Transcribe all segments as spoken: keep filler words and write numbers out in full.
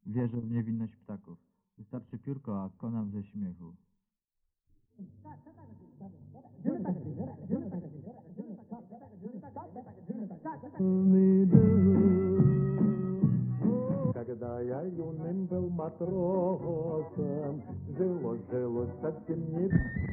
Wierzę w niewinność ptaków. Wystarczy piórko, a konam ze śmiechu. Когда я юным был матросом, жилось, жилось совсем не...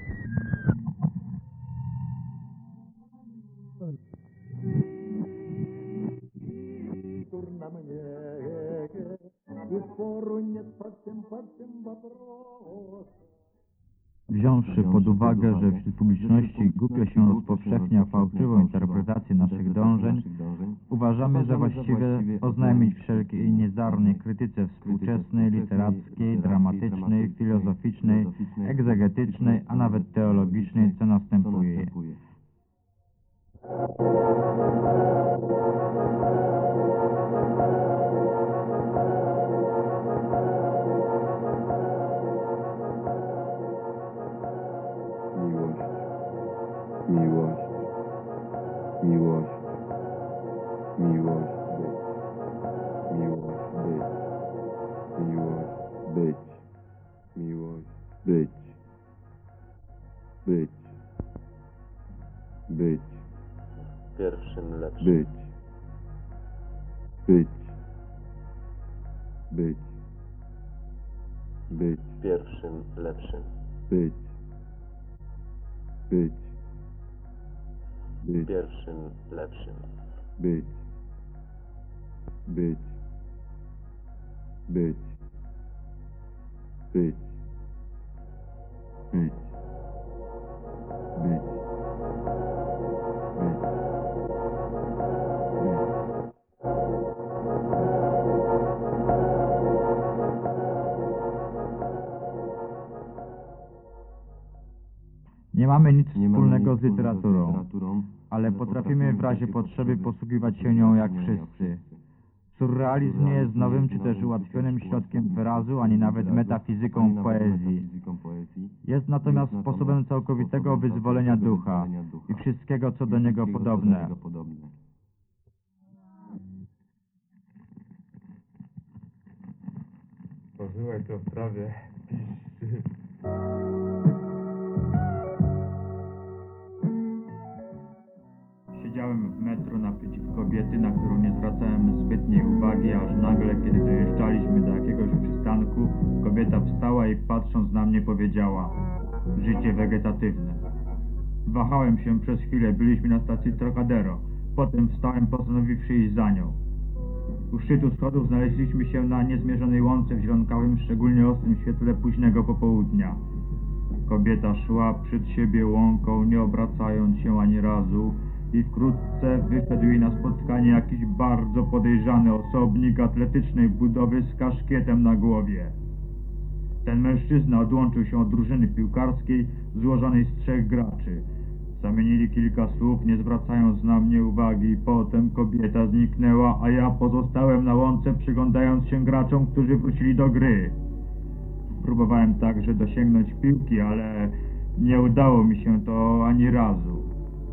Дурно мне, и спору нет по всем, по всем вопросам. Wziąwszy pod uwagę, że wśród publiczności głupio się rozpowszechnia fałszywą interpretację naszych dążeń, uważamy za właściwe oznajmić wszelkiej niezdarnej krytyce współczesnej, literackiej, dramatycznej, filozoficznej, egzegetycznej, a nawet teologicznej, co następuje. Miłość, miłość, miłość, miłość być, miłość być, miłość być, być, być, Pierwszym lepszym. być, być, być, być, Pierwszym lepszym. być, być, być, Pierwszym lepszym. być, być, być, być, być, być, być, Nie mamy nic Nie mamy wspólnego nic z literaturą, literaturą, ale potrafimy w razie potrzeby posługiwać się nią jak wszyscy. Surrealizm nie jest nowym czy też ułatwionym środkiem wyrazu, ani nawet metafizyką poezji. Jest natomiast sposobem całkowitego wyzwolenia ducha i wszystkiego, co do niego podobne. Posłuchaj, to w trawie piszczy. Siedziałem w metro naprzeciw kobiety, na którą nie zwracałem zbytniej uwagi, aż nagle, kiedy dojeżdżaliśmy do jakiegoś przystanku, kobieta wstała i patrząc na mnie powiedziała: życie wegetatywne. Wahałem się przez chwilę, byliśmy na stacji Trocadero. Potem wstałem, postanowiwszy iść za nią. U szczytu schodów znaleźliśmy się na niezmierzonej łące w zielonkawym, szczególnie ostrym świetle późnego popołudnia. Kobieta szła przed siebie łąką, nie obracając się ani razu, i wkrótce wyszedł jej na spotkanie jakiś bardzo podejrzany osobnik atletycznej budowy z kaszkietem na głowie. Ten mężczyzna odłączył się od drużyny piłkarskiej złożonej z trzech graczy. Zamienili kilka słów, nie zwracając na mnie uwagi. Potem kobieta zniknęła, a ja pozostałem na łące, przyglądając się graczom, którzy wrócili do gry. Próbowałem także dosięgnąć piłki, ale nie udało mi się to ani razu.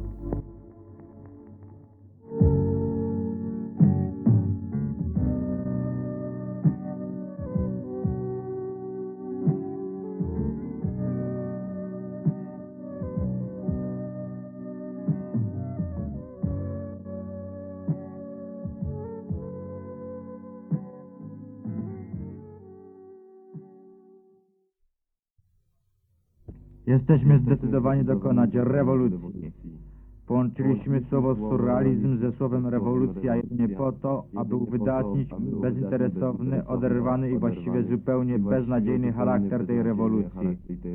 Jesteśmy zdecydowani dokonać rewolucji. Połączyliśmy słowo surrealizm ze słowem rewolucja jedynie po to, aby uwydatnić bezinteresowny, oderwany i właściwie zupełnie beznadziejny charakter tej rewolucji.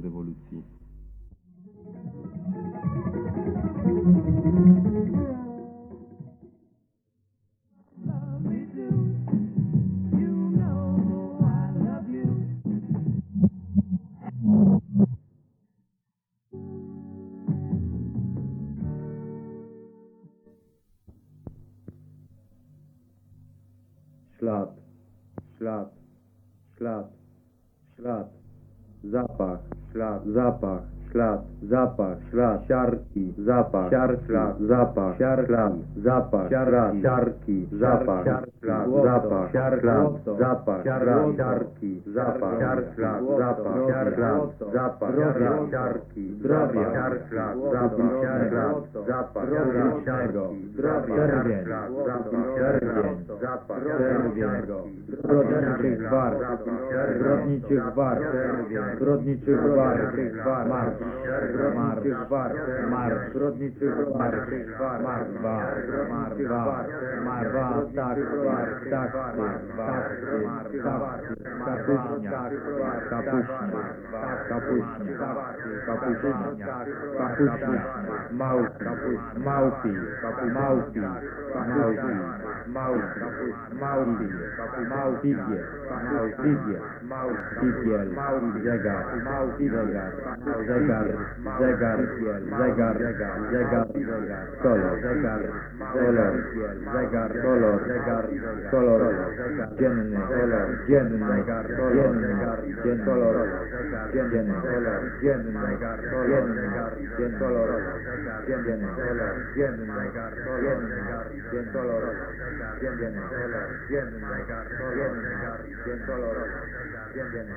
Ślad, ślad, ślad, ślad, zapach, ślad, zapach, ślad, zapach, ślad, siarki, zapach, siar, ślad, zapach, siar, ślad, zapach, siar, siarki, zapach, siar, ślad, zapach, siar, ślad, zapach, siar, siarki, zapach, siar, ślad, zapach, siar, ślad, zapach, siar, siarki, zdrowia, siar, ślad, zapach, siar, ślad, zapach, siarczego, zdrowia, siar, ślad, zapach, czerwień, zapach, czerwienego, zbrodniczych warg, zbrodniczych warg, zbrodniczych warg, marsz, zbrodniczych warg, marsz, zbrodniczych warg, marsz, marsz, marsz, tak, tak, tak, kapuśnia, kapuśnia, kapuśnia, kapuśnia, kapuśnia, małpi, małpi, małpi, małpi, małpi, małpi, małpigie, małpigie, małpigiel, zegar, zegar, zegar, zegar, zegar, zegar, kolor, zegar, kolor, zegar, kolor, zegar, kolor, dzienny, kolor, dzienny, dzienny, dzienny, kolor, dzienny, kolor, dzienny, dzienny, dzienny, kolor, dzienny, kolor, dzienny, dzienny, kolor, dzienny, kolor, dzienny, dzienny, kolor, dzienny,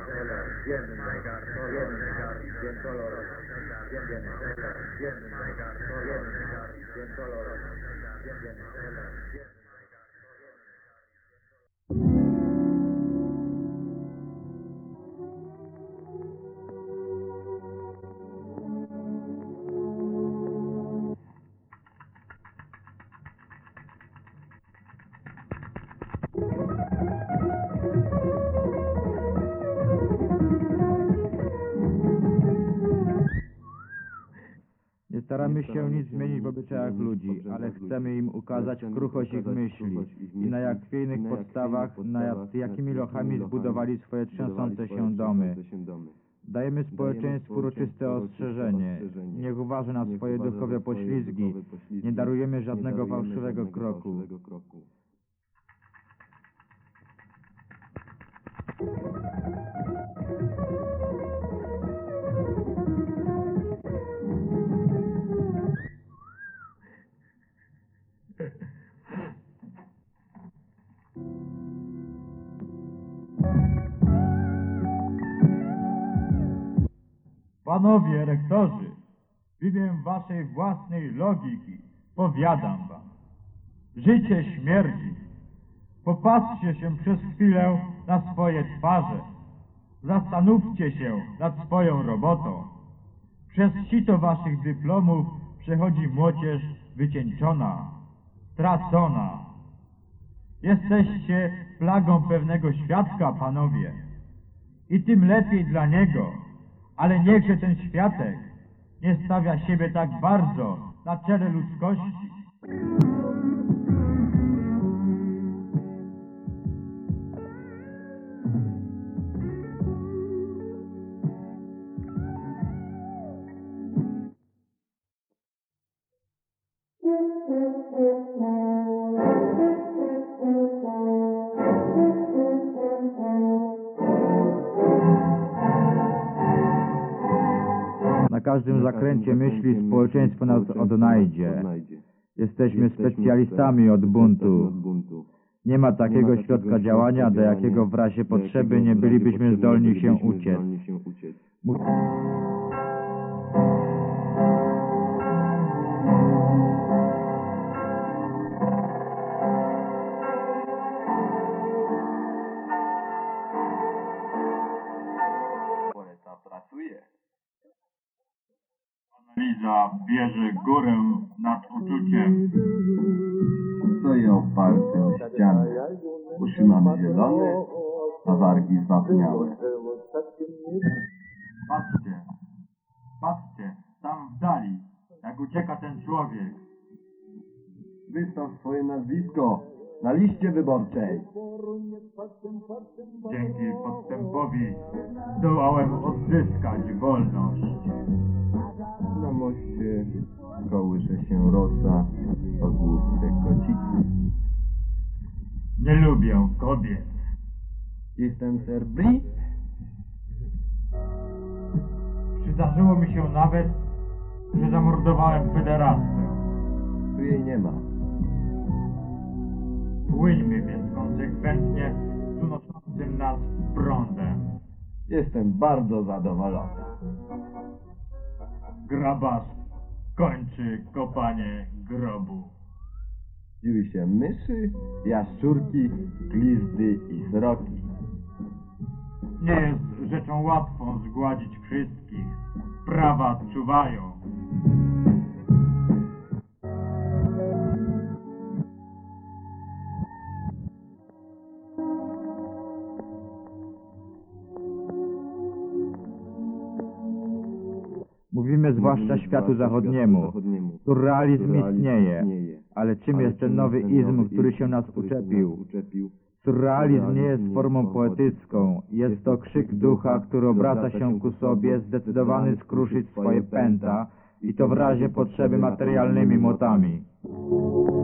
Nie staramy się nic zmienić w obyczajach ludzi, ale chcemy im ukazać kruchość ich myśli i na jak chwiejnych podstawach, nad jakimi lochami zbudowali swoje trzęsące się domy. Dajemy społeczeństwu uroczyste ostrzeżenie. Niech uważa na swoje duchowe poślizgi. Nie darujemy żadnego fałszywego kroku. Panowie rektorzy, w imię waszej własnej logiki powiadam wam, życie śmierdzi. Popatrzcie się przez chwilę na swoje twarze. Zastanówcie się nad swoją robotą. Przez sito waszych dyplomów przechodzi młodzież wycieńczona, stracona. Jesteście plagą pewnego świadka, panowie. I tym lepiej dla niego. Ale niechże ten światek nie stawia siebie tak bardzo na czele ludzkości. Na każdym zakręcie myśli społeczeństwo nas odnajdzie. Jesteśmy specjalistami od buntu. Nie ma takiego środka działania, do jakiego w razie potrzeby nie bylibyśmy zdolni się uciec. Mu- Analiza bierze górę nad uczuciem. Stoję oparty o ścianę. Uszy mam zielone, a wargi zwapniałe. Patrzcie, patrzcie, tam w dali, jak ucieka ten człowiek. Wystaw swoje nazwisko na liście wyborczej. Dzięki podstępowi zdołałem odzyskać wolność. Na moście kołysze się rosa, pogłówce kocicy. Nie lubię kobiet. Jestem Sir Bri. Przy Zdarzyło mi się nawet, że zamordowałem pederastę. Tu jej nie ma. Płyńmy więc konsekwentnie z unoszącym nas prądem. Jestem bardzo zadowolony. Grabarz kończy kopanie grobu. Dziwi się myszy, jaszczurki, glizdy i sroki. Nie jest rzeczą łatwą zgładzić wszystkich. Prawa czuwają. Mówimy zwłaszcza światu zachodniemu. Surrealizm istnieje, ale czym jest ten nowy izm, który się nas uczepił? Surrealizm nie jest formą poetycką, jest to krzyk ducha, który obraca się ku sobie, zdecydowany skruszyć swoje pęta i to w razie potrzeby materialnymi młotami.